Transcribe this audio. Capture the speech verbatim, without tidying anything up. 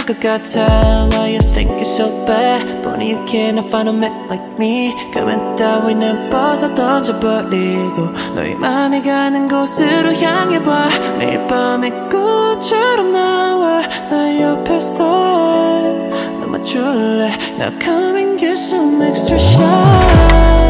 것 같아. Why you think it's so bad? 보니 you cannot find a man like me. 그만 따위는 벗어 던져버리고 너의 맘이 가는 곳으로 향해봐. 매일 밤에 꿈처럼 나와 나 옆에서 너 맞출래. Now come and get some extra shine.